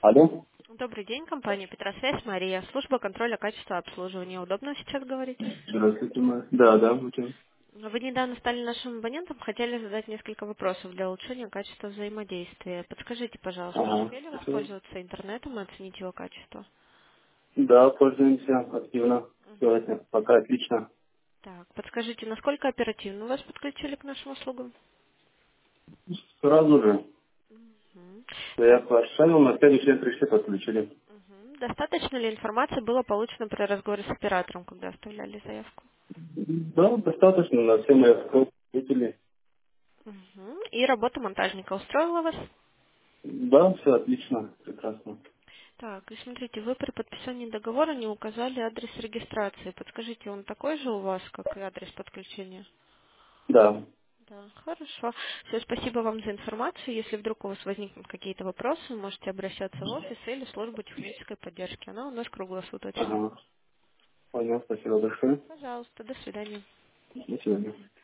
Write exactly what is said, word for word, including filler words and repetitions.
Алло? Добрый день, компания Петросвязь, Мария. Служба контроля качества обслуживания. Удобно сейчас говорить? Здравствуйте, Майя. Да, да, будем. Вы недавно стали нашим абонентом, хотели задать несколько вопросов для улучшения качества взаимодействия. Подскажите, пожалуйста, Ага. успели воспользоваться интернетом и оценить его качество? Да, пользуемся активно сегодня. Пока отлично. Так, подскажите, насколько оперативно вас подключили к нашим услугам? Сразу же. Мгм. Я Так, поставил, на следующий день пришли, подключили. мгм. Достаточно ли информации было получено при разговоре с оператором, когда оставляли заявку? Да, достаточно, на все мои вопросы ответили. Мгм. И работа монтажника устроила вас? Да, все отлично, прекрасно. Так, и смотрите, вы при подписании договора не указали адрес регистрации. Подскажите, он такой же у вас, как и адрес подключения? Да. Да, хорошо. Все, спасибо вам за информацию. Если вдруг у вас возникнут какие-то вопросы, можете обращаться в офис или в службу технической поддержки. Она у нас круглосуточно. Ага. Понял, спасибо большое. Пожалуйста, до свидания. До свидания.